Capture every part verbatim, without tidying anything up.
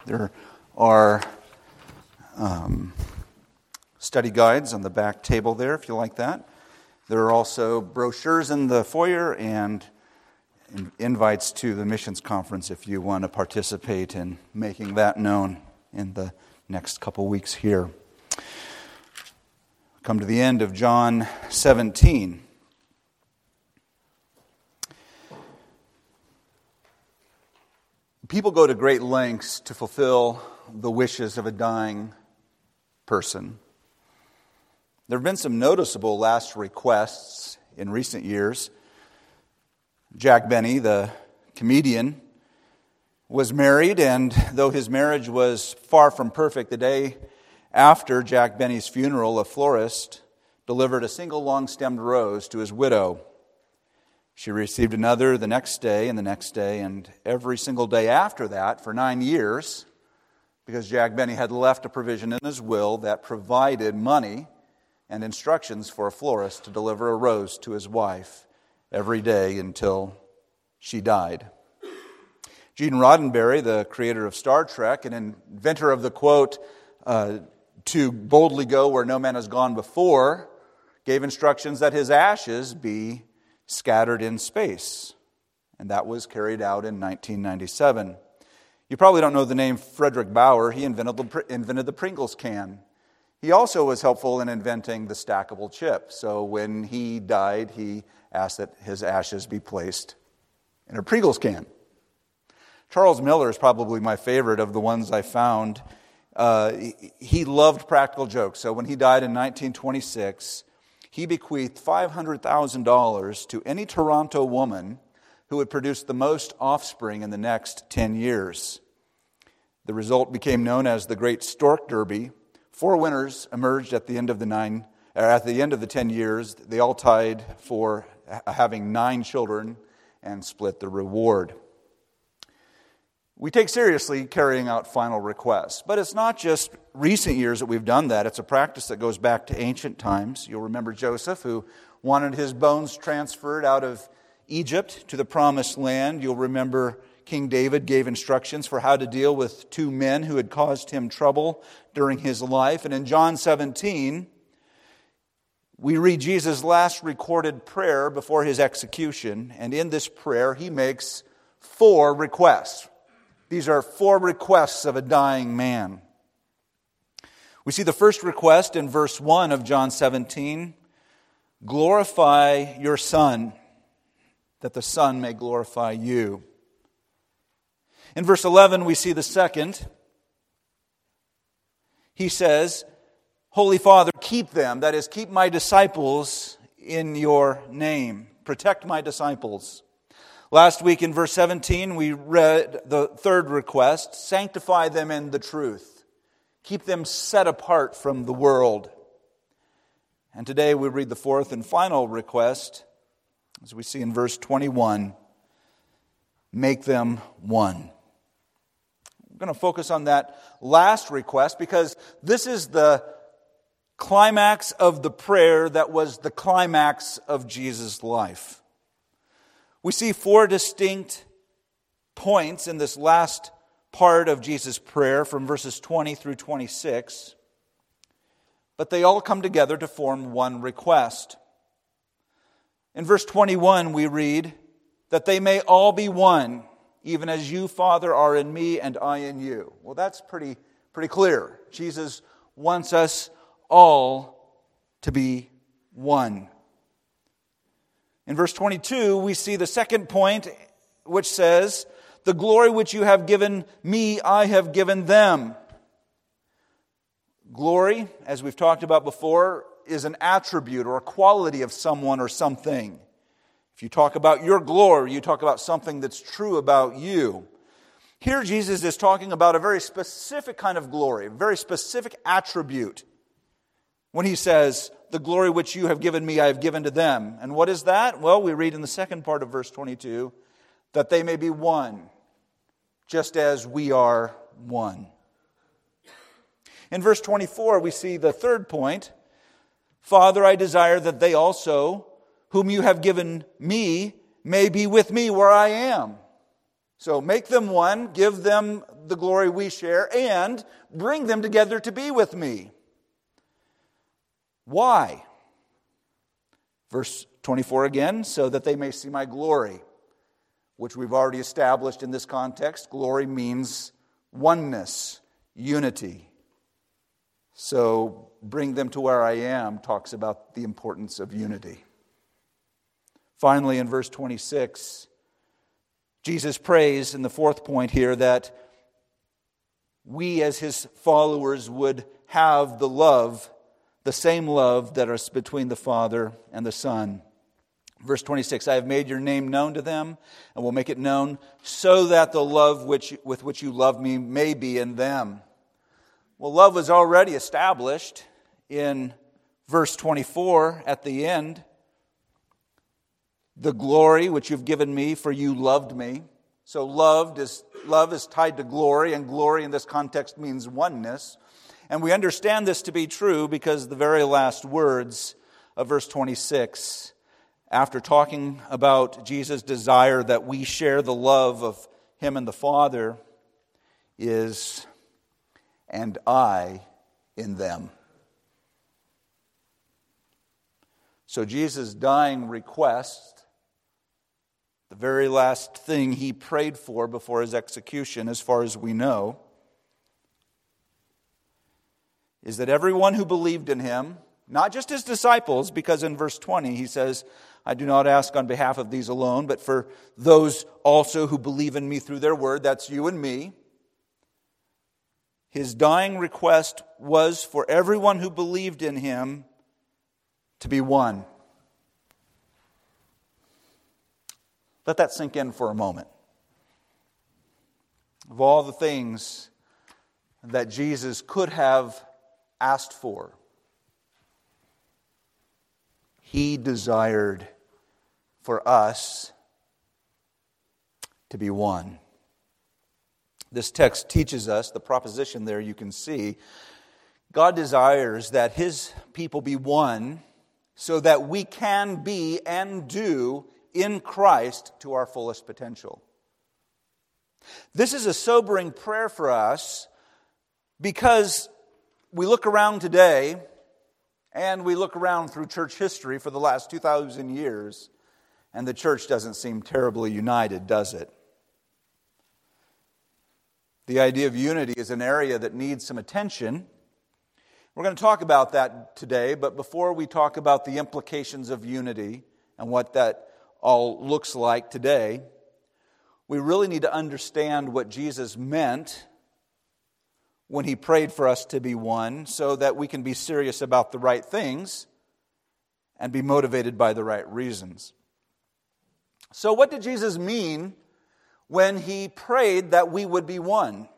There are um, study guides on the back table there, if you like that. There are also brochures in the foyer and invites to the missions conference if you want to participate in making that known in the next couple weeks here. Come to the end of John seventeen. People go to great lengths to fulfill the wishes of a dying person. There have been some noticeable last requests in recent years. Jack Benny, the comedian, was married, and though his marriage was far from perfect, the day after Jack Benny's funeral, a florist delivered a single long-stemmed rose to his widow. She received another the next day and the next day, and every single day after that for nine years, because Jack Benny had left a provision in his will that provided money and instructions for a florist to deliver a rose to his wife every day until she died. Gene Roddenberry, the creator of Star Trek and inventor of the quote, uh, to boldly go where no man has gone before, gave instructions that his ashes be scattered in space. And that was carried out in nineteen ninety-seven. You probably don't know the name Frederick Bauer. He invented the, invented the Pringles can. He also was helpful in inventing the stackable chip. So when he died, he asked that his ashes be placed in a Pringles can. Charles Miller is probably my favorite of the ones I found. Uh, he loved practical jokes. So when he died in nineteen twenty-six, he bequeathed five hundred thousand dollars to any Toronto woman who would produce the most offspring in the next ten years. The result became known as the Great Stork Derby. Four winners emerged at the end of the nine, or at the end of the ten years. They all tied for having nine children and split the reward. We take seriously carrying out final requests, but it's not just recent years that we've done that. It's a practice that goes back to ancient times. You'll remember Joseph, who wanted his bones transferred out of Egypt to the promised land. You'll remember King David gave instructions for how to deal with two men who had caused him trouble during his life. And in John seventeen, we read Jesus' last recorded prayer before his execution. And in this prayer, he makes four requests. These are four requests of a dying man. We see the first request in verse one of John seventeen. Glorify your Son, that the Son may glorify you. In verse eleven, we see the second. He says, Holy Father, keep them, that is, keep my disciples in your name. Protect my disciples. Last week in verse seventeen, we read the third request, sanctify them in the truth. Keep them set apart from the world. And today we read the fourth and final request, as we see in verse twenty-one, make them one. We're going to focus on that last request because this is the climax of the prayer that was the climax of Jesus' life. We see four distinct points in this last part of Jesus' prayer from verses twenty through twenty-six, but they all come together to form one request. In verse twenty-one, we read that they may all be one, even as you, Father, are in me and I in you. Well, that's pretty, pretty clear. Jesus wants us all to be one. In verse twenty-two, we see the second point, which says, the glory which you have given me, I have given them. Glory, as we've talked about before, is an attribute or a quality of someone or something. If you talk about your glory, you talk about something that's true about you. Here Jesus is talking about a very specific kind of glory, a very specific attribute. When he says, the glory which you have given me, I have given to them. And what is that? Well, we read in the second part of verse twenty-two, that they may be one, just as we are one. In verse twenty-four, we see the third point. Father, I desire that they also, whom you have given me, may be with me where I am. So make them one, give them the glory we share, and bring them together to be with me. Why? Verse twenty-four again, so that they may see my glory, which we've already established in this context. Glory means oneness, unity. So bring them to where I am talks about the importance of unity. Finally, in verse twenty-six, Jesus prays in the fourth point here that we as his followers would have the love, the same love that is between the Father and the Son. Verse twenty-six, I have made your name known to them and will make it known so that the love which, with which you love me may be in them. Well, love was already established in verse twenty-four at the end. The glory which you've given me, for you loved me. So loved is, love is tied to glory, and glory in this context means oneness. And we understand this to be true because the very last words of verse twenty-six, after talking about Jesus' desire that we share the love of him and the Father, is, and I in them. So Jesus' dying request, the very last thing he prayed for before his execution, as far as we know, is that everyone who believed in him, not just his disciples, because in verse twenty he says, I do not ask on behalf of these alone, but for those also who believe in me through their word, that's you and me. His dying request was for everyone who believed in him to be one. Let that sink in for a moment. Of all the things that Jesus could have asked for, he desired for us to be one. This text teaches us, the proposition there you can see, God desires that his people be one so that we can be and do in Christ to our fullest potential. This is a sobering prayer for us because we look around today and we look around through church history for the last two thousand years, and the church doesn't seem terribly united, does it? The idea of unity is an area that needs some attention. We're going to talk about that today, but before we talk about the implications of unity and what that all looks like today, we really need to understand what Jesus meant when he prayed for us to be one, so that we can be serious about the right things and be motivated by the right reasons. So what did Jesus mean when he prayed that we would be one?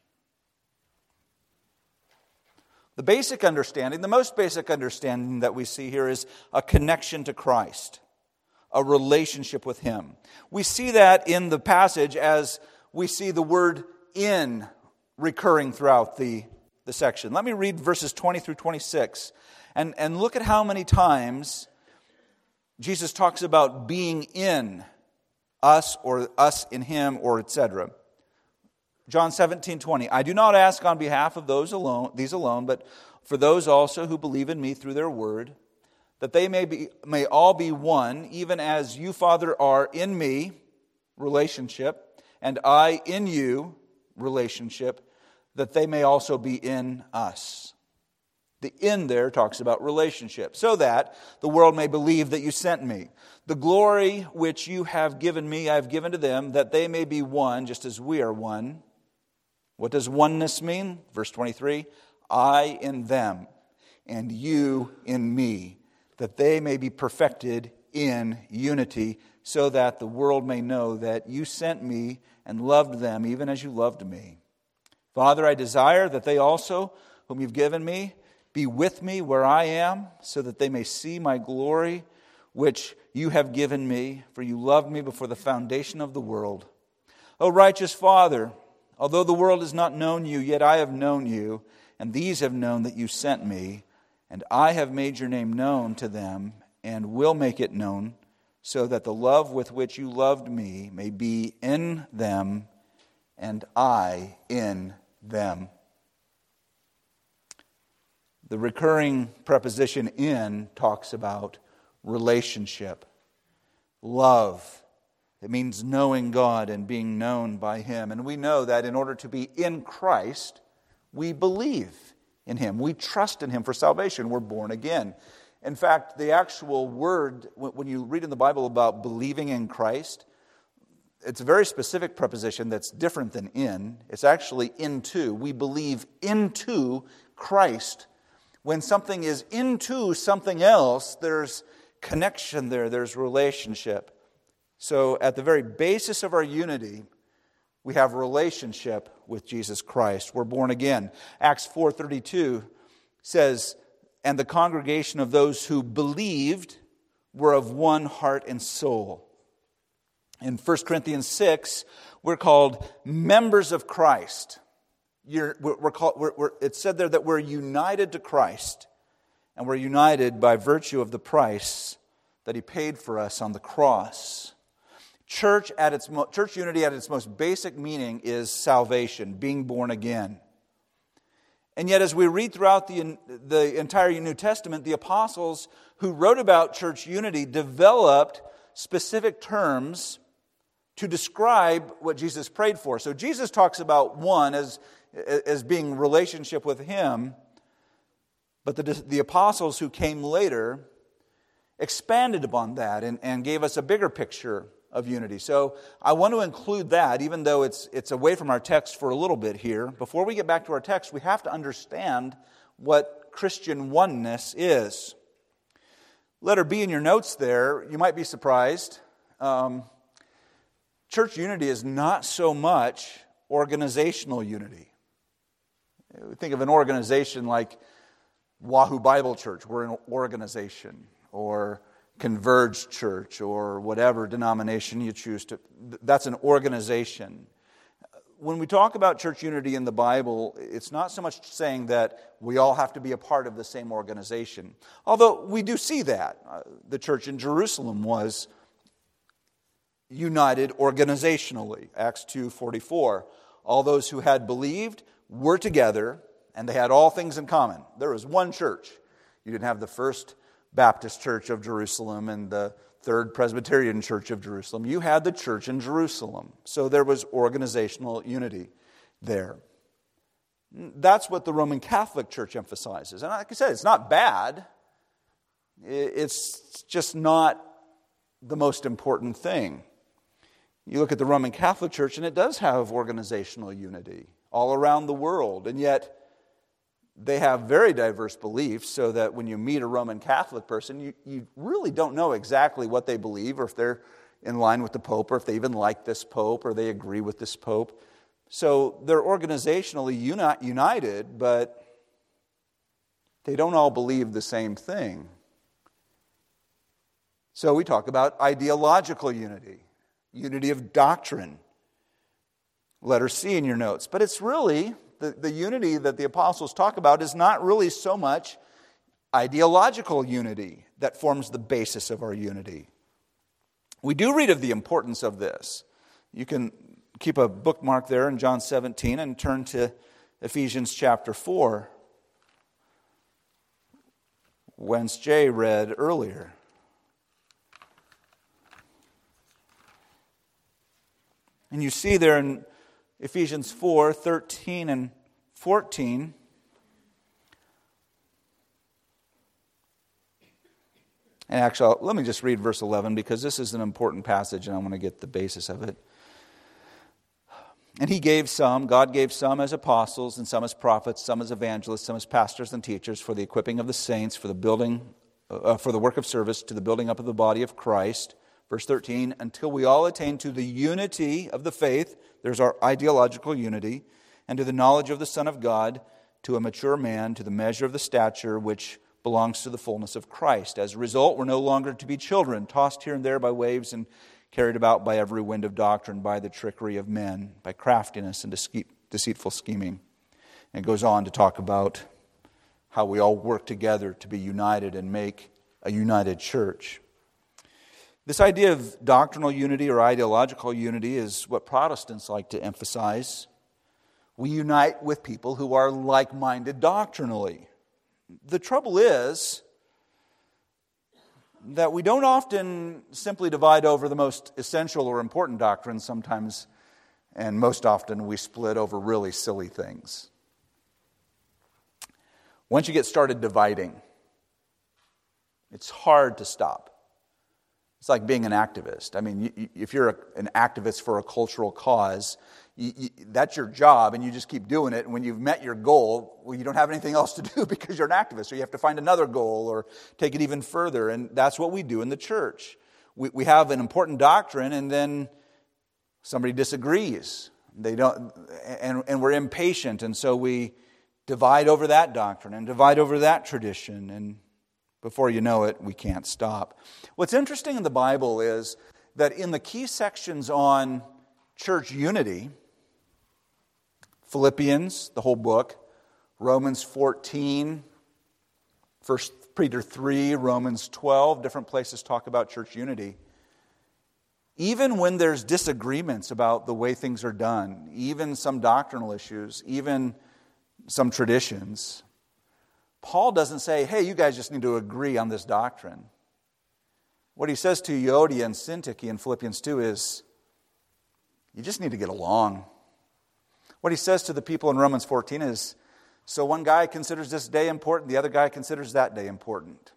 The basic understanding, the most basic understanding that we see here is a connection to Christ, a relationship with him. We see that in the passage as we see the word in recurring throughout the, the section. Let me read verses twenty through twenty-six and, and look at how many times Jesus talks about being in us or us in him or et cetera. John seventeen twenty, I do not ask on behalf of those alone, these alone, but for those also who believe in me through their word, that they may be may all be one, even as you, Father, are in me, relationship, and I in you, relationship, that they may also be in us. The in there talks about relationship, so that the world may believe that you sent me. The glory which you have given me, I have given to them, that they may be one, just as we are one. What does oneness mean? Verse twenty-three, I in them, and you in me, that they may be perfected in unity, so that the world may know that you sent me and loved them, even as you loved me. Father, I desire that they also, whom you've given me, be with me where I am, so that they may see my glory, which you have given me, for you loved me before the foundation of the world. O righteous Father, although the world has not known you, yet I have known you, and these have known that you sent me, and I have made your name known to them, and will make it known, so that the love with which you loved me may be in them and I in them. The recurring preposition in talks about relationship, love. It means knowing God and being known by Him. And we know that in order to be in Christ, we believe in Him. We trust in Him for salvation. We're born again. In fact, the actual word, when you read in the Bible about believing in Christ, it's a very specific preposition that's different than in. It's actually into. We believe into Christ. When something is into something else, there's connection there, there's relationship. So at the very basis of our unity, we have relationship with Jesus Christ. We're born again. Acts four thirty-two says, and the congregation of those who believed were of one heart and soul. In First Corinthians six, we're called members of Christ. You're, we're, we're called, we're, we're, it's said there that we're united to Christ, and we're united by virtue of the price that He paid for us on the cross. Church at its mo- church unity at its most basic meaning is salvation, being born again. And yet, as we read throughout the, the entire New Testament, the apostles who wrote about church unity developed specific terms to describe what Jesus prayed for. So Jesus talks about one as as being relationship with Him, but the, the apostles who came later expanded upon that and, and gave us a bigger picture of unity. So I want to include that, even though it's it's away from our text for a little bit here. Before we get back to our text, we have to understand what Christian oneness is. Letter B in your notes there, you might be surprised. Um, church unity is not so much organizational unity. Think of an organization like Wahoo Bible Church. We're an organization. Or Converge Church, or whatever denomination you choose to. That's an organization. When we talk about church unity in the Bible, it's not so much saying that we all have to be a part of the same organization. Although we do see that. Uh, the church in Jerusalem was united organizationally. Acts two forty-four. All those who had believed were together, and they had all things in common. There was one church. You didn't have the First Baptist Church of Jerusalem and the Third Presbyterian Church of Jerusalem. You had the church in Jerusalem. So there was organizational unity there. That's what the Roman Catholic Church emphasizes. And like I said, it's not bad. It's just not the most important thing. You look at the Roman Catholic Church, and it does have organizational unity all around the world. And yet, they have very diverse beliefs, so that when you meet a Roman Catholic person, you, you really don't know exactly what they believe, or if they're in line with the Pope, or if they even like this Pope, or they agree with this Pope. So they're organizationally uni- united, but they don't all believe the same thing. So we talk about ideological unity, unity of doctrine. Letter C in your notes. But it's really, the, the unity that the apostles talk about is not really so much ideological unity that forms the basis of our unity. We do read of the importance of this. You can keep a bookmark there in John seventeen and turn to Ephesians chapter four, whence Jay read earlier. And you see there in Ephesians four, thirteen and fourteen, and actually, let me just read verse eleven, because this is an important passage and I want to get the basis of it. And he gave some, God gave some as apostles, and some as prophets, some as evangelists, some as pastors and teachers, for the equipping of the saints, for the building, uh, for the work of service, to the building up of the body of Christ. Verse thirteen, until we all attain to the unity of the faith, there's our ideological unity, and to the knowledge of the Son of God, to a mature man, to the measure of the stature which belongs to the fullness of Christ. As a result, we're no longer to be children, tossed here and there by waves and carried about by every wind of doctrine, by the trickery of men, by craftiness and deceitful scheming. And it goes on to talk about how we all work together to be united and make a united church. This idea of doctrinal unity or ideological unity is what Protestants like to emphasize. We unite with people who are like-minded doctrinally. The trouble is that we don't often simply divide over the most essential or important doctrines. Sometimes, and most often, we split over really silly things. Once you get started dividing, it's hard to stop. It's like being an activist. I mean, you, if you're a, an activist for a cultural cause, you, you, that's your job, and you just keep doing it. And when you've met your goal, well, you don't have anything else to do because you're an activist. So you have to find another goal or take it even further. And that's what we do in the church. We, we have an important doctrine, and then somebody disagrees. They don't, and, and we're impatient, and so we divide over that doctrine and divide over that tradition, and before you know it, we can't stop. What's interesting in the Bible is that in the key sections on church unity, Philippians, the whole book, Romans fourteen, First Peter three, Romans twelve, different places talk about church unity. Even when there's disagreements about the way things are done, even some doctrinal issues, even some traditions, Paul doesn't say, hey, you guys just need to agree on this doctrine. What he says to Euodia and Syntyche in Philippians two is, you just need to get along. What he says to the people in Romans fourteen is, so one guy considers this day important, the other guy considers that day important.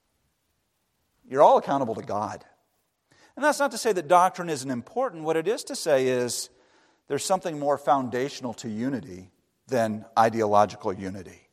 You're all accountable to God. And that's not to say that doctrine isn't important. What it is to say is, there's something more foundational to unity than ideological unity.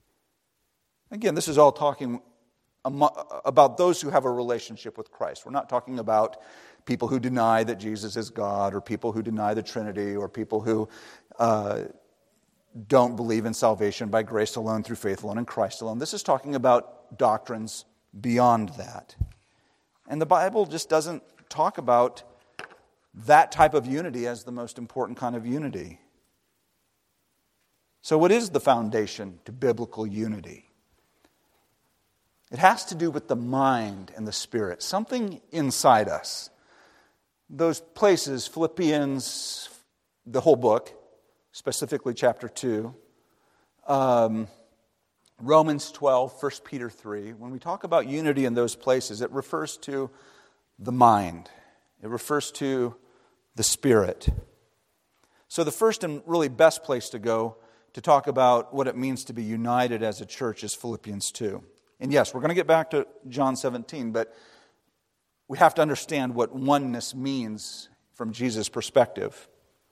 Again, this is all talking about those who have a relationship with Christ. We're not talking about people who deny that Jesus is God, or people who deny the Trinity, or people who uh, don't believe in salvation by grace alone, through faith alone, in Christ alone. This is talking about doctrines beyond that. And the Bible just doesn't talk about that type of unity as the most important kind of unity. So what is the foundation to biblical unity? It has to do with the mind and the spirit, something inside us. Those places, Philippians, the whole book, specifically chapter two, um, Romans twelve, First Peter three, when we talk about unity in those places, it refers to the mind. It refers to the spirit. So the first and really best place to go to talk about what it means to be united as a church is Philippians two. And yes, we're going to get back to John seventeen, but we have to understand what oneness means from Jesus' perspective.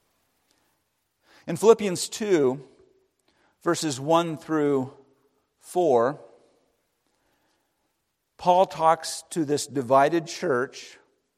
In Philippians two, verses one through four, Paul talks to this divided church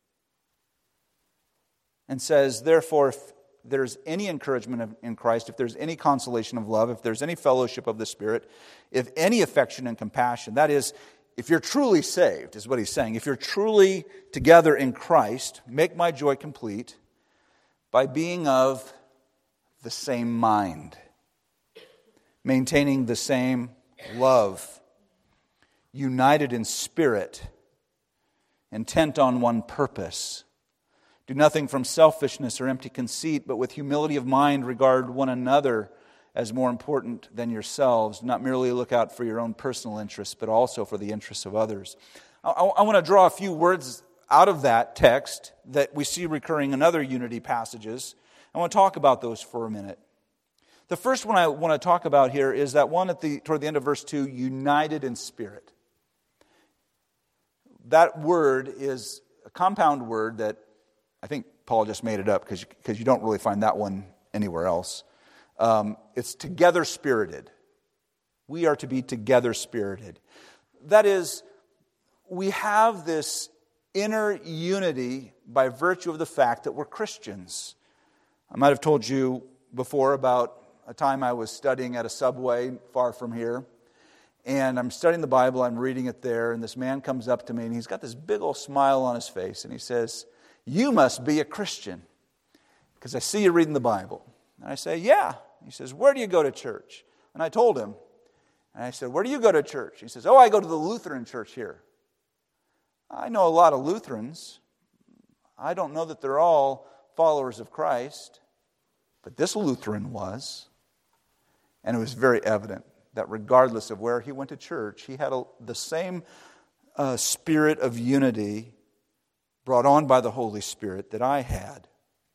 and says, therefore, if there's any encouragement in Christ, if there's any consolation of love, if there's any fellowship of the Spirit, if any affection and compassion, that is, if you're truly saved, is what he's saying. If you're truly together in Christ, make my joy complete by being of the same mind, maintaining the same love, united in spirit, intent on one purpose. Do nothing from selfishness or empty conceit, but with humility of mind regard one another as more important than yourselves. Do not merely look out for your own personal interests, but also for the interests of others. I, I, I want to draw a few words out of that text that we see recurring in other unity passages. I want to talk about those for a minute. The first one I want to talk about here is that one at the toward the end of verse two, united in spirit. That word is a compound word that I think Paul just made it up because because you don't really find that one anywhere else. Um, it's together spirited. We are to be together spirited. That is, we have this inner unity by virtue of the fact that we're Christians. I might have told you before about a time I was studying at a Subway far from here. And I'm studying the Bible, I'm reading it there, and this man comes up to me, and he's got this big old smile on his face, and he says, "You must be a Christian, because I see you reading the Bible." And I say, "Yeah." He says, "Where do you go to church?" And I told him. And I said, "Where do you go to church?" He says, "Oh, I go to the Lutheran church here." I know a lot of Lutherans, I don't know that they're all followers of Christ, but this Lutheran was. And it was very evident that regardless of where he went to church, he had a, the same uh, spirit of unity brought on by the Holy Spirit that I had.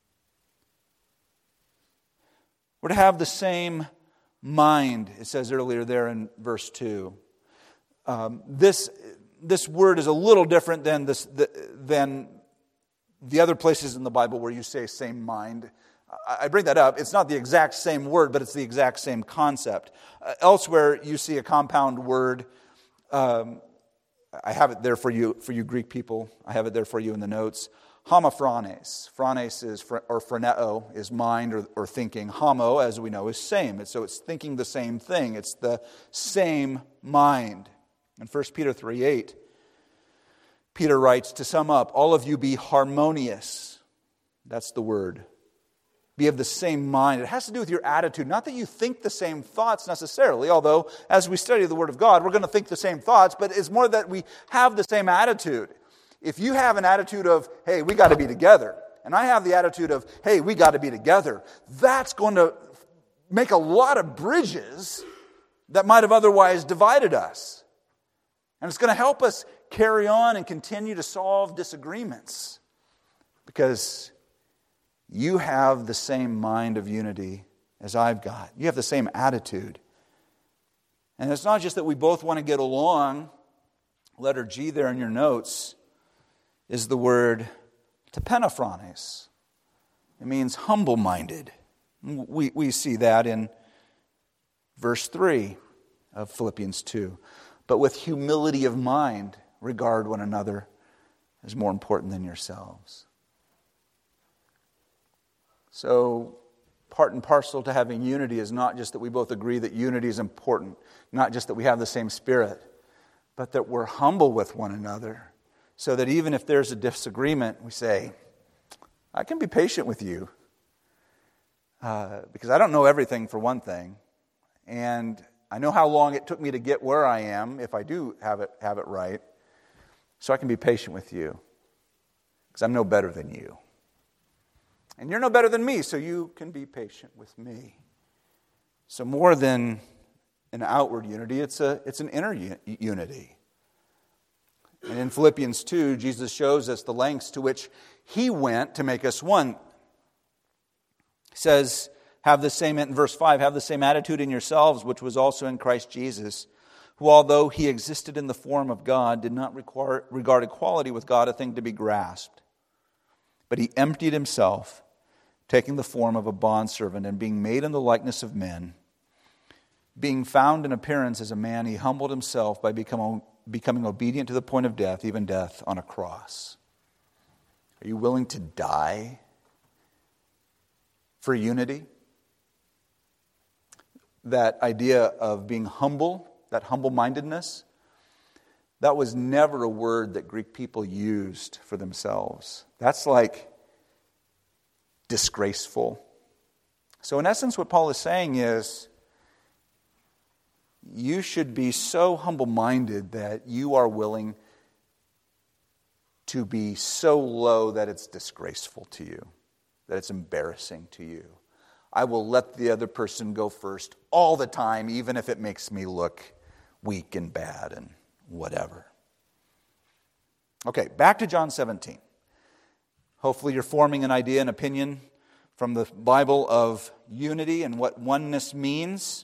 We're to have the same mind, it says earlier there in verse two. Um, this, this word is a little different than, this, the, than the other places in the Bible where you say same mind. I bring that up. It's not the exact same word, but it's the exact same concept. Uh, elsewhere, you see a compound word. Um, I have it there for you, for you Greek people. I have it there for you in the notes. Homophrones. Phrones is, or phroneo is mind or, or thinking. Homo, as we know, is same. So it's thinking the same thing. It's the same mind. In First Peter three eight, Peter writes, to sum up, all of you be harmonious. That's the word. Be of the same mind. It has to do with your attitude. Not that you think the same thoughts necessarily, although as we study the Word of God, we're going to think the same thoughts, but it's more that we have the same attitude. If you have an attitude of, hey, we got to be together, and I have the attitude of, hey, we got to be together, that's going to make a lot of bridges that might have otherwise divided us. And it's going to help us carry on and continue to solve disagreements because you have the same mind of unity as I've got. You have the same attitude. And it's not just that we both want to get along. Letter G there in your notes is the word tapenephrones. It means humble-minded. We, we see that in verse three of Philippians two. But with humility of mind, regard one another as more important than yourselves. So, part and parcel to having unity is not just that we both agree that unity is important, not just that we have the same spirit, but that we're humble with one another, so that even if there's a disagreement, we say, I can be patient with you, uh, because I don't know everything for one thing, and I know how long it took me to get where I am, if I do have it, have it right, so I can be patient with you, because I'm no better than you. And you're no better than me, so you can be patient with me. So more than an outward unity, it's a it's an inner unity. And in Philippians two, Jesus shows us the lengths to which He went to make us one. He says, have the same, in verse five, have the same attitude in yourselves, which was also in Christ Jesus, who although He existed in the form of God, did not require, regard equality with God a thing to be grasped. But He emptied Himself, taking the form of a bondservant and being made in the likeness of men. Being found in appearance as a man, He humbled Himself by becoming, becoming obedient to the point of death, even death on a cross. Are you willing to die for unity? That idea of being humble, that humble-mindedness, that was never a word that Greek people used for themselves. That's like disgraceful. So in essence, what Paul is saying is, you should be so humble-minded that you are willing to be so low that it's disgraceful to you, that it's embarrassing to you. I will let the other person go first all the time, even if it makes me look weak and bad and whatever. Okay, back to John seventeen. Hopefully you're forming an idea, an opinion from the Bible of unity and what oneness means.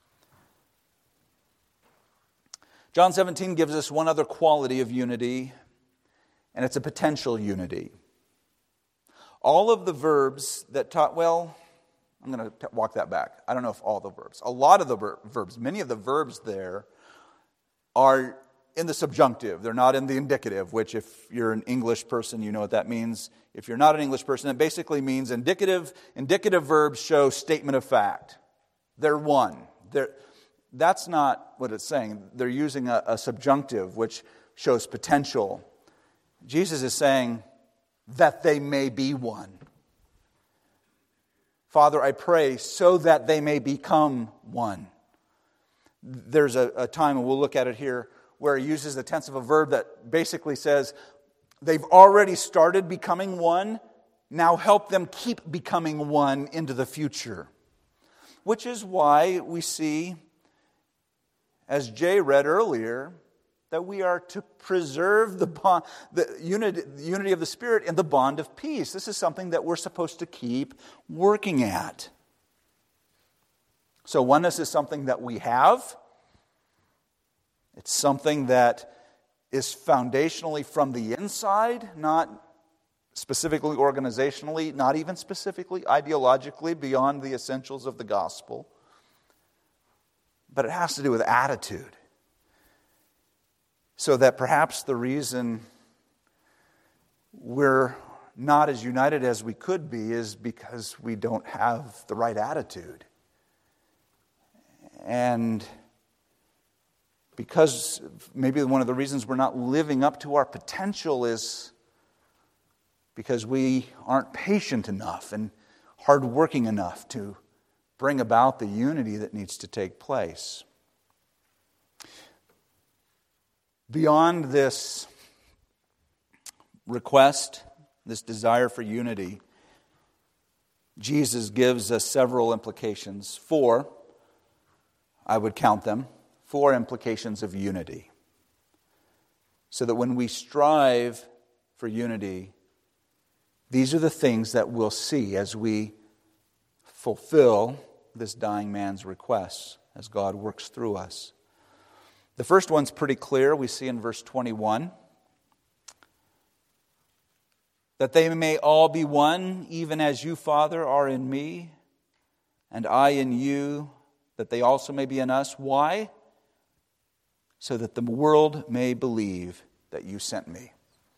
John seventeen gives us one other quality of unity, and it's a potential unity. All of the verbs that taught, well, I'm going to walk that back. I don't know if all the verbs. A lot of the ver- verbs, many of the verbs there are in the subjunctive. They're not in the indicative, which if you're an English person, you know what that means. If you're not an English person, it basically means indicative. Indicative verbs show statement of fact. They're one. They're, that's not what it's saying. They're using a, a subjunctive, which shows potential. Jesus is saying that they may be one. Father, I pray so that they may become one. There's a, a time, and we'll look at it here, where he uses the tense of a verb that basically says, They've already started becoming one. Now help them keep becoming one into the future. Which is why we see, as Jay read earlier, that we are to preserve the, bond, the unity, the unity of the Spirit in the bond of peace. This is something that we're supposed to keep working at. So oneness is something that we have. It's something that is foundationally from the inside, not specifically organizationally, not even specifically ideologically beyond the essentials of the gospel. But it has to do with attitude. So that perhaps the reason we're not as united as we could be is because we don't have the right attitude. And because maybe one of the reasons we're not living up to our potential is because we aren't patient enough and hardworking enough to bring about the unity that needs to take place. Beyond this request, this desire for unity, Jesus gives us several implications. Four, I would count them, four implications of unity. So that when we strive for unity, these are the things that we'll see as we fulfill this dying man's requests, as God works through us. The first one's pretty clear. We see in verse twenty-one. That they may all be one, even as you, Father, are in me, and I in you, that they also may be in us. Why? So that the world may believe that you sent me.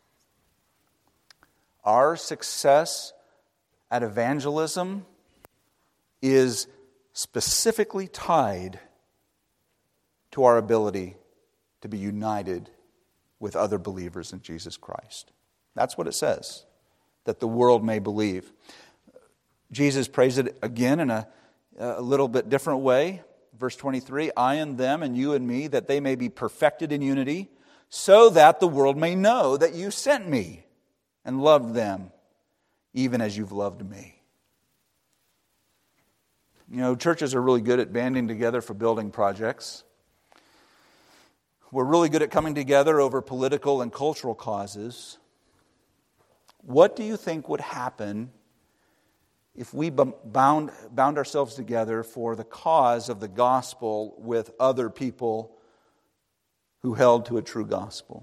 Our success at evangelism is specifically tied to our ability to be united with other believers in Jesus Christ. That's what it says, that the world may believe. Jesus prays it again in a, a little bit different way. Verse twenty-three, I and them and you and me, that they may be perfected in unity, so that the world may know that you sent me and loved them, even as you've loved me. You know, churches are really good at banding together for building projects. We're really good at coming together over political and cultural causes. What do you think would happen if we bound, bound ourselves together for the cause of the gospel with other people who held to a true gospel?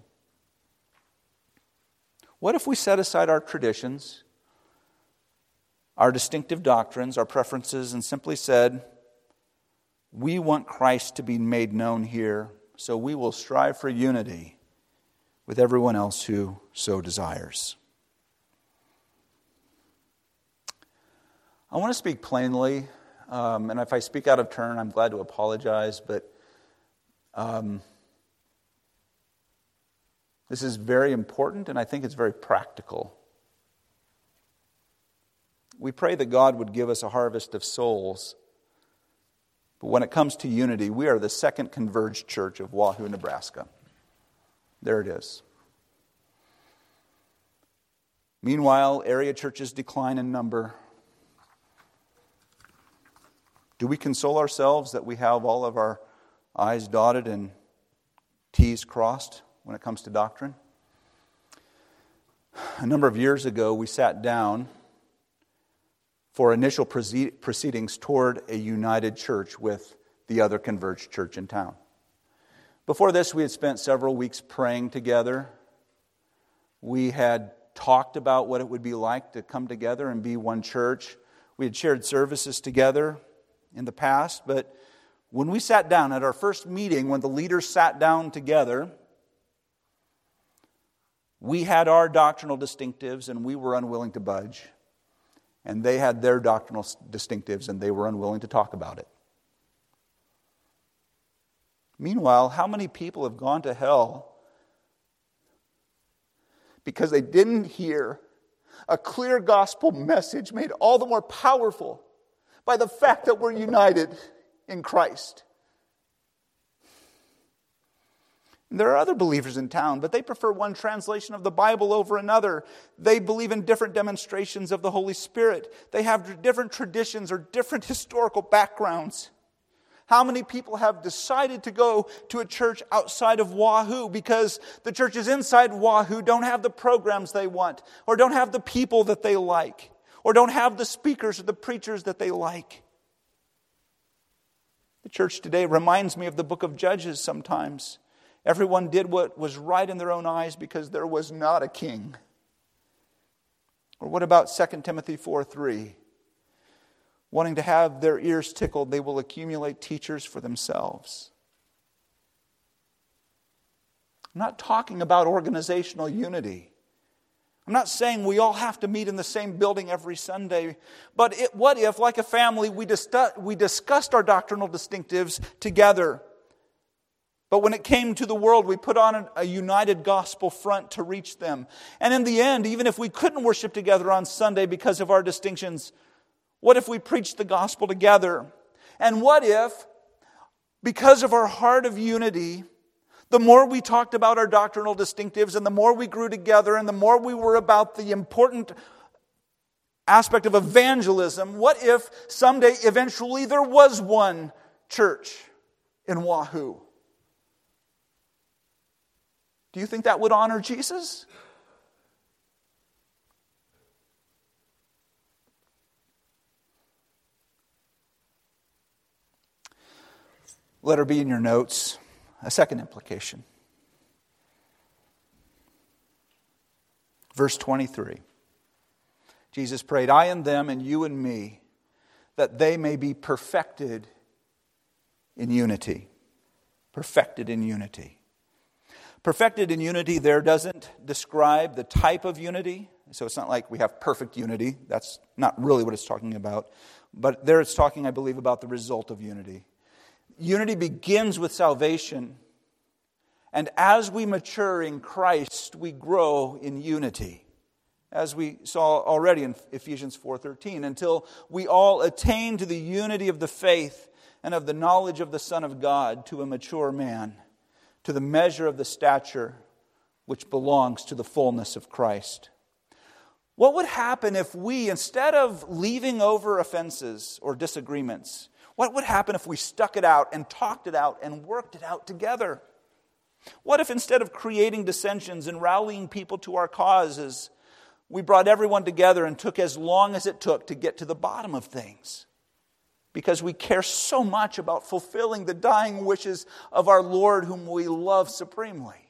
What if we set aside our traditions, our distinctive doctrines, our preferences, and simply said, we want Christ to be made known here, so we will strive for unity with everyone else who so desires. I want to speak plainly, um, and if I speak out of turn, I'm glad to apologize, but um, this is very important, and I think it's very practical. We pray that God would give us a harvest of souls, but when it comes to unity, we are the second converged church of Wahoo, Nebraska. There it is. Meanwhile, area churches decline in number. Do we console ourselves that we have all of our I's dotted and T's crossed when it comes to doctrine? A number of years ago, we sat down for initial proceedings toward a united church with the other converged church in town. Before this, we had spent several weeks praying together. We had talked about what it would be like to come together and be one church. We had shared services together in the past, but when we sat down at our first meeting, when the leaders sat down together, we had our doctrinal distinctives and we were unwilling to budge. And they had their doctrinal distinctives and they were unwilling to talk about it. Meanwhile, how many people have gone to hell because they didn't hear a clear gospel message made all the more powerful by the fact that we're united in Christ? There are other believers in town, but they prefer one translation of the Bible over another. They believe in different demonstrations of the Holy Spirit. They have different traditions or different historical backgrounds. How many people have decided to go to a church outside of Wahoo because the churches inside Wahoo don't have the programs they want, or don't have the people that they like, or don't have the speakers or the preachers that they like? The church today reminds me of the book of Judges sometimes. Everyone did what was right in their own eyes because there was not a king. Or what about Second Timothy four three? Wanting to have their ears tickled, they will accumulate teachers for themselves. I'm not talking about organizational unity. I'm not saying we all have to meet in the same building every Sunday. But it, what if, like a family, we, dis- we discussed our doctrinal distinctives together? But when it came to the world, we put on a united gospel front to reach them. And in the end, even if we couldn't worship together on Sunday because of our distinctions, what if we preached the gospel together? And what if, because of our heart of unity, the more we talked about our doctrinal distinctives and the more we grew together and the more we were about the important aspect of evangelism, what if someday, eventually, there was one church in Wahoo? Do you think that would honor Jesus? Let her be in your notes. A second implication. Verse twenty-three. Jesus prayed, I and them and you and me, that they may be perfected in unity. Perfected in unity. Perfected in unity there doesn't describe the type of unity. So it's not like we have perfect unity. That's not really what it's talking about. But there it's talking, I believe, about the result of unity. Unity begins with salvation. And as we mature in Christ, we grow in unity. As we saw already in Ephesians four thirteen, until we all attain to the unity of the faith and of the knowledge of the Son of God, to a mature man, to the measure of the stature which belongs to the fullness of Christ. What would happen if we, instead of leaving over offenses or disagreements, what would happen if we stuck it out and talked it out and worked it out together? What if instead of creating dissensions and rallying people to our causes, we brought everyone together and took as long as it took to get to the bottom of things? Because we care so much about fulfilling the dying wishes of our Lord whom we love supremely.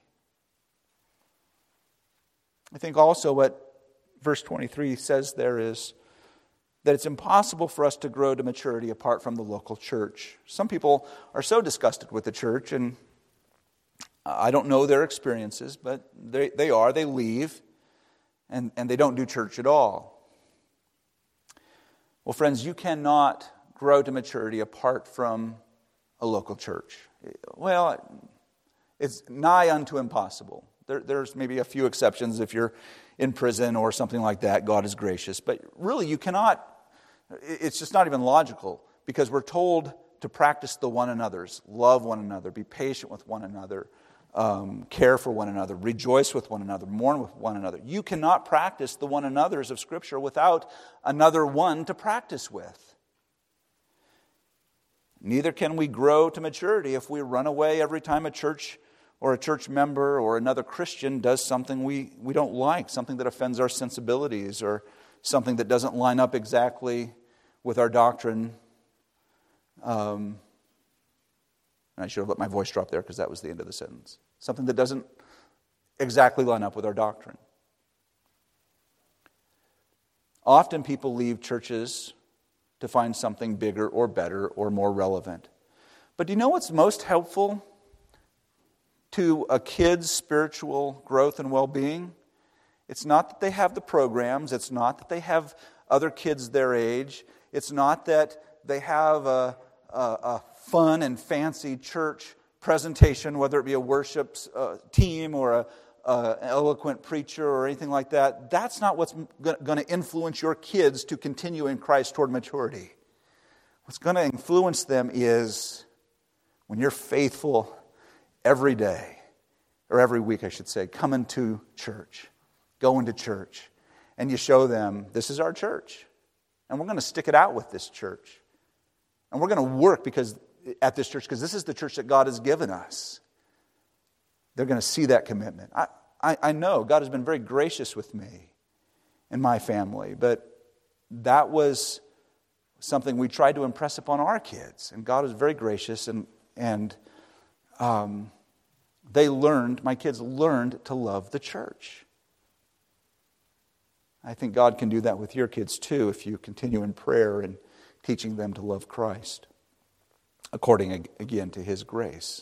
I think also what verse twenty-three says there is that it's impossible for us to grow to maturity apart from the local church. Some people are so disgusted with the church, and I don't know their experiences, but they, they are. They leave, and, and they don't do church at all. Well, friends, you cannot grow to maturity apart from a local church. Well, it's nigh unto impossible. There, there's maybe a few exceptions if you're in prison or something like that. God is gracious. But really, you cannot. It's just not even logical, because we're told to practice the one another's, love one another, be patient with one another, um, care for one another, rejoice with one another, mourn with one another. You cannot practice the one another's of Scripture without another one to practice with. Neither can we grow to maturity if we run away every time a church or a church member or another Christian does something we, we don't like, something that offends our sensibilities, or something that doesn't line up exactly with our doctrine. Um, and I should have let my voice drop there because that was the end of the sentence. Something that doesn't exactly line up with our doctrine. Often people leave churches to find something bigger or better or more relevant. But do you know what's most helpful to a kid's spiritual growth and well-being? It's not that they have the programs. It's not that they have other kids their age. It's not that they have a, a, a fun and fancy church presentation, whether it be a worship uh, team or a, uh, an eloquent preacher or anything like that. That's not what's going to influence your kids to continue in Christ toward maturity. What's going to influence them is when you're faithful every day or every week I should say, come into church, go into church, and you show them, this is our church, and we're going to stick it out with this church. And we're going to work because at this church because this is the church that God has given us. They're going to see that commitment. I, I, I know God has been very gracious with me and my family, but that was something we tried to impress upon our kids. And God was very gracious, and, and um, they learned, my kids learned to love the church. I think God can do that with your kids too if you continue in prayer and teaching them to love Christ, according, again, to His grace.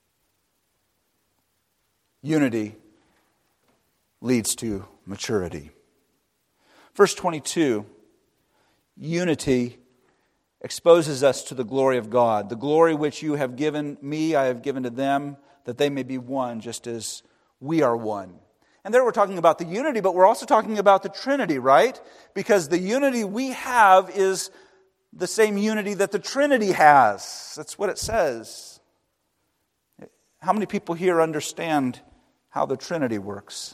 Unity leads to maturity. Verse twenty-two, unity exposes us to the glory of God. The glory which you have given me, I have given to them, that they may be one, just as we are one. And there we're talking about the unity, but we're also talking about the Trinity, right? Because the unity we have is the same unity that the Trinity has. That's what it says. How many people here understand how the Trinity works?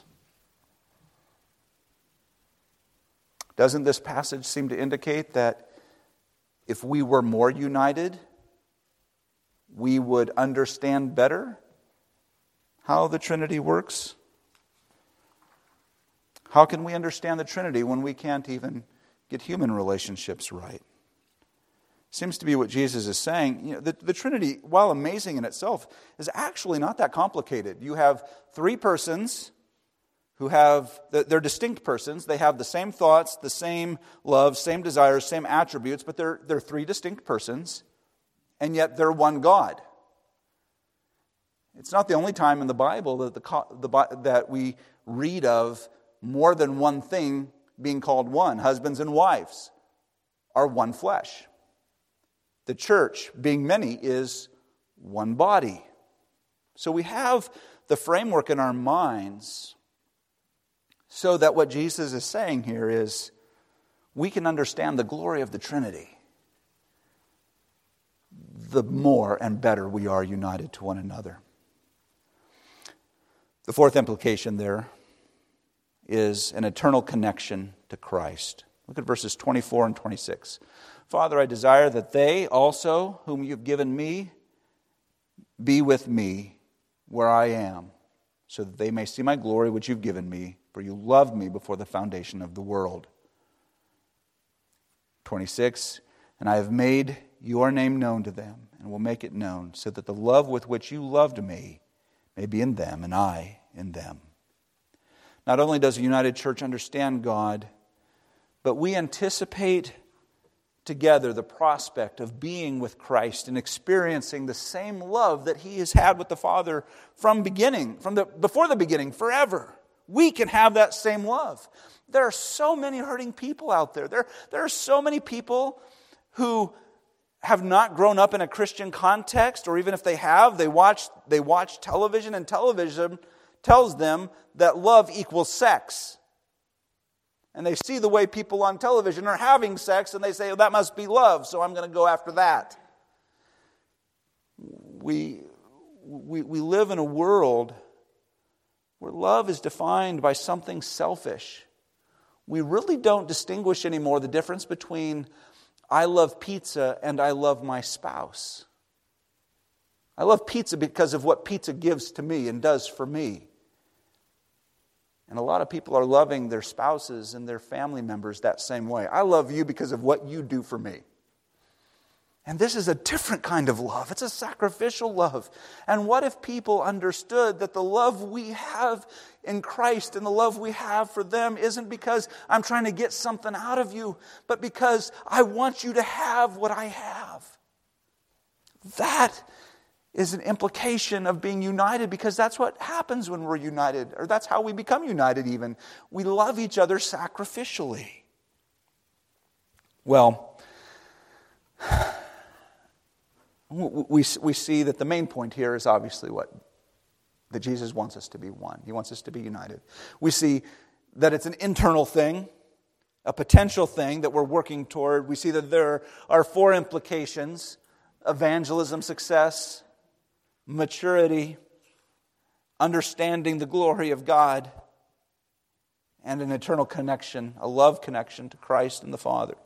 Doesn't this passage seem to indicate that if we were more united, we would understand better how the Trinity works? How can we understand the Trinity when we can't even get human relationships right? Seems to be what Jesus is saying. You know, the, the Trinity, while amazing in itself, is actually not that complicated. You have three persons who have, they're distinct persons. They have the same thoughts, the same love, same desires, same attributes, but they're, they're three distinct persons, and yet they're one God. It's not the only time in the Bible that, the, the, that we read of more than one thing being called one. Husbands and wives are one flesh. The church, being many, is one body. So we have the framework in our minds so that what Jesus is saying here is we can understand the glory of the Trinity the more and better we are united to one another. The fourth implication there is an eternal connection to Christ. Look at verses twenty-four and twenty-six. Father, I desire that they also, whom you've given me, be with me where I am, so that they may see my glory which you've given me, for you loved me before the foundation of the world. twenty-six, and I have made your name known to them, and will make it known, so that the love with which you loved me may be in them, and I in them. Not only does a united church understand God, but we anticipate together the prospect of being with Christ and experiencing the same love that He has had with the Father from beginning, from the before the beginning, forever. We can have that same love. There are so many hurting people out there. There, there are so many people who have not grown up in a Christian context, or even if they have, they watch, they watch television, and television tells them that love equals sex. And they see the way people on television are having sex, and they say, oh, that must be love, so I'm going to go after that. We, we, we live in a world where love is defined by something selfish. We really don't distinguish anymore the difference between I love pizza and I love my spouse. I love pizza because of what pizza gives to me and does for me. And a lot of people are loving their spouses and their family members that same way. I love you because of what you do for me. And this is a different kind of love. It's a sacrificial love. And what if people understood that the love we have in Christ and the love we have for them isn't because I'm trying to get something out of you, but because I want you to have what I have? That is an implication of being united, because that's what happens when we're united, or that's how we become united even. We love each other sacrificially. Well, we, we see that the main point here is obviously what? That Jesus wants us to be one. He wants us to be united. We see that it's an internal thing, a potential thing that we're working toward. We see that there are four implications: evangelism success, maturity, understanding the glory of God, and an eternal connection, a love connection to Christ and the Father.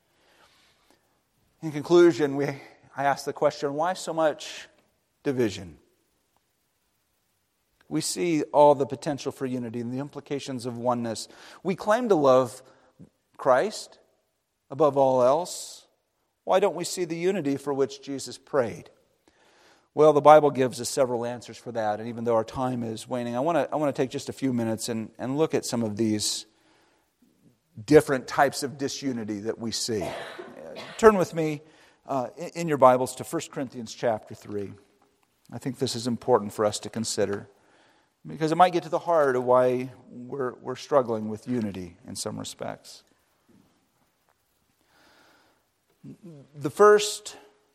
In conclusion, we I ask the question, why so much division? We see all the potential for unity and the implications of oneness. We claim to love Christ above all else. Why don't we see the unity for which Jesus prayed? Well, the Bible gives us several answers for that, and even though our time is waning, I want to I want to take just a few minutes and, and look at some of these different types of disunity that we see. Turn with me uh, in your Bibles to First Corinthians chapter three. I think this is important for us to consider, because it might get to the heart of why we're, we're struggling with unity in some respects. The first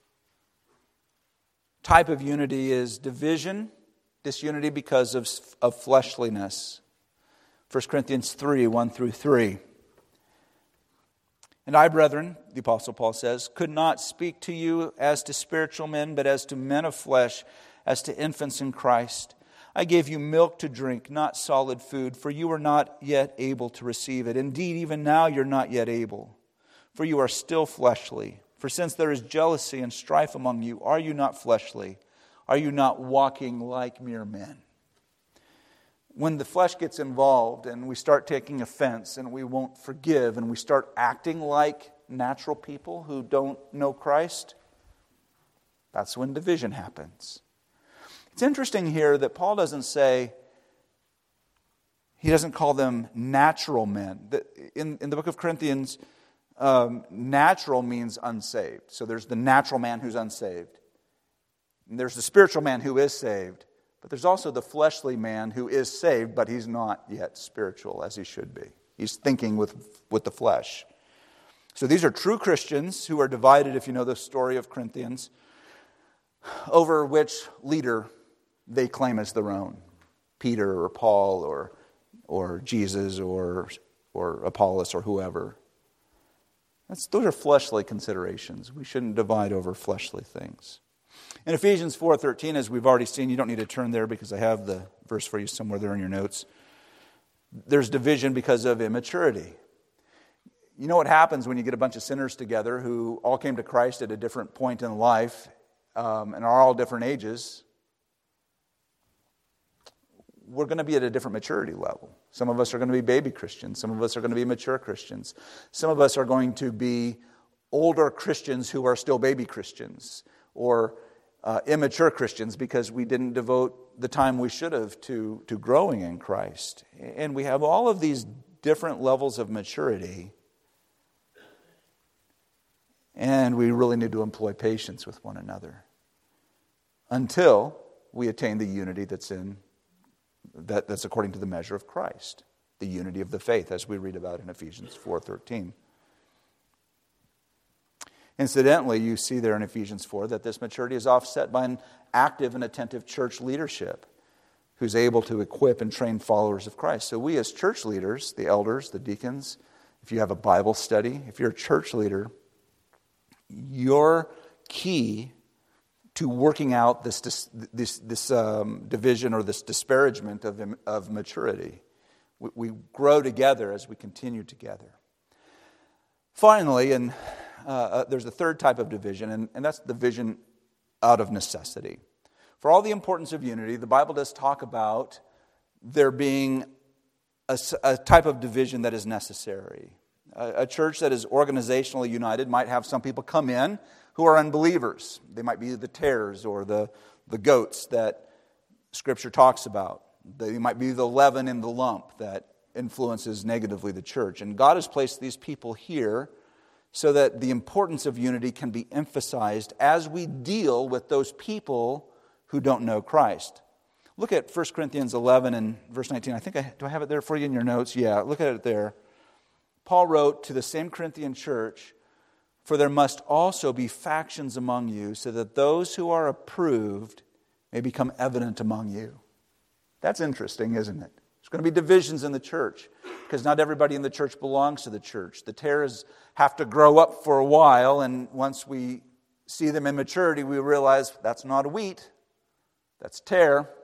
type of unity is division, disunity because of, of fleshliness. First Corinthians three, one through three. And I, brethren, the Apostle Paul says, could not speak to you as to spiritual men, but as to men of flesh, as to infants in Christ. I gave you milk to drink, not solid food, for you were not yet able to receive it. Indeed, even now you're not yet able, for you are still fleshly. For since there is jealousy and strife among you, are you not fleshly? Are you not walking like mere men? When the flesh gets involved and we start taking offense and we won't forgive and we start acting like natural people who don't know Christ, that's when division happens. It's interesting here that Paul doesn't say, he doesn't call them natural men. In, in the book of Corinthians, um, natural means unsaved. So there's the natural man who's unsaved. And there's the spiritual man who is saved. But there's also the fleshly man who is saved, but he's not yet spiritual as he should be. He's thinking with, with the flesh. So these are true Christians who are divided, if you know the story of Corinthians, over which leader they claim as their own. Peter or Paul or or Jesus or or Apollos or whoever. That's, those are fleshly considerations. We shouldn't divide over fleshly things. In Ephesians four thirteen, as we've already seen, you don't need to turn there because I have the verse for you somewhere there in your notes. There's division because of immaturity. You know what happens when you get a bunch of sinners together who all came to Christ at a different point in life um, and are all different ages? We're going to be at a different maturity level. Some of us are going to be baby Christians. Some of us are going to be mature Christians. Some of us are going to be older Christians who are still baby Christians, or uh, immature Christians because we didn't devote the time we should have to, to growing in Christ. And we have all of these different levels of maturity, and we really need to employ patience with one another until we attain the unity that's in that, that's according to the measure of Christ, the unity of the faith, as we read about in Ephesians four thirteen. Incidentally, you see there in Ephesians four that this maturity is offset by an active and attentive church leadership who's able to equip and train followers of Christ. So we as church leaders, the elders, the deacons, if you have a Bible study, if you're a church leader, your key to working out this this this, this um, division or this disparagement of, of maturity. We, we grow together as we continue together. Finally, and uh, uh, there's a third type of division, and, and that's division out of necessity. For all the importance of unity, the Bible does talk about there being a, a type of division that is necessary. A, a church that is organizationally united might have some people come in who are unbelievers. They might be the tares or the, the goats that Scripture talks about. They might be the leaven in the lump that influences negatively the church. And God has placed these people here so that the importance of unity can be emphasized as we deal with those people who don't know Christ. Look at First Corinthians eleven and verse nineteen. I think I, do I have it there for you in your notes? Yeah, look at it there. Paul wrote to the same Corinthian church, "For there must also be factions among you, so that those who are approved may become evident among you." That's interesting, isn't it? There's going to be divisions in the church because not everybody in the church belongs to the church. The tares have to grow up for a while, and once we see them in maturity, we realize that's not a wheat, that's tare.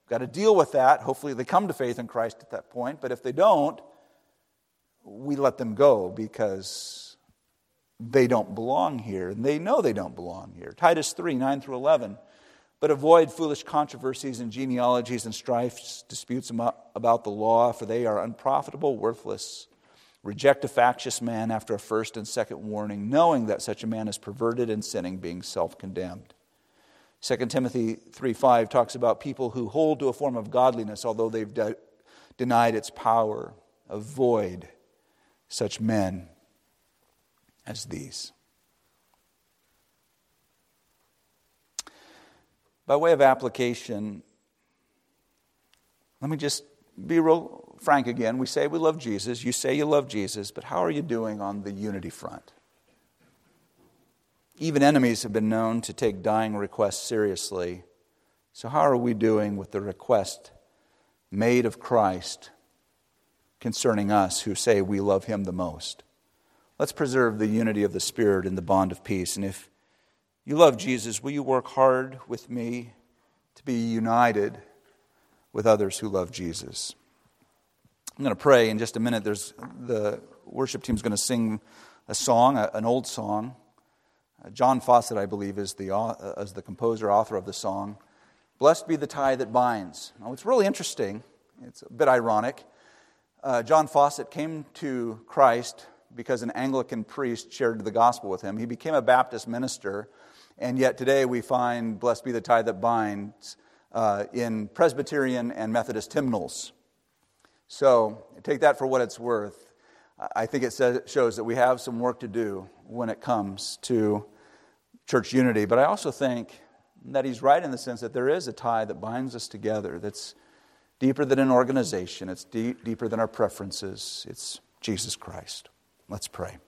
got to deal with that. Hopefully they come to faith in Christ at that point. But if they don't, we let them go because they don't belong here. And they know they don't belong here. Titus three, nine through eleven. But avoid foolish controversies and genealogies and strifes, disputes about the law, for they are unprofitable, worthless. Reject a factious man after a first and second warning, knowing that such a man is perverted and sinning, being self-condemned. Second Timothy three five talks about people who hold to a form of godliness, although they've de- denied its power. Avoid such men as these. By way of application, let me just be real frank again. We say we love Jesus. You say you love Jesus, but how are you doing on the unity front? Even enemies have been known to take dying requests seriously. So how are we doing with the request made of Christ concerning us who say we love Him the most? Let's preserve the unity of the Spirit and the bond of peace. And if you love Jesus, will you work hard with me to be united with others who love Jesus? I'm going to pray in just a minute. There's the worship team's going to sing a song, an old song. John Fawcett, I believe, is the uh, is the composer, author of the song. Blessed be the tie that binds. Now, it's really interesting. It's a bit ironic. Uh, John Fawcett came to Christ because an Anglican priest shared the gospel with him. He became a Baptist minister. And yet today we find blessed be the tie that binds uh, in Presbyterian and Methodist hymnals. So take that for what it's worth. I think it says, shows that we have some work to do when it comes to church unity. But I also think that he's right in the sense that there is a tie that binds us together that's deeper than an organization. It's deep, deeper than our preferences. It's Jesus Christ. Let's pray.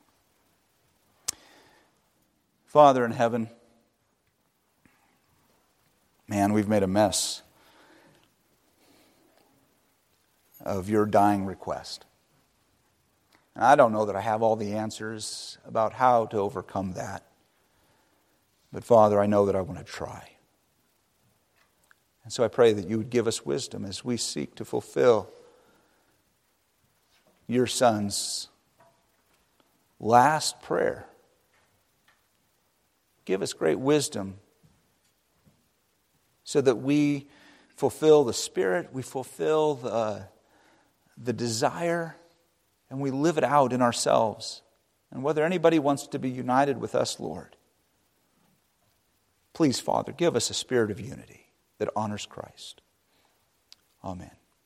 Father in heaven, man, we've made a mess of your dying request. And I don't know that I have all the answers about how to overcome that. But Father, I know that I want to try. And so I pray that you would give us wisdom as we seek to fulfill your Son's last prayer. Give us great wisdom so that we fulfill the Spirit, we fulfill the, the desire, and we live it out in ourselves. And whether anybody wants to be united with us, Lord, please, Father, give us a spirit of unity that honors Christ. Amen.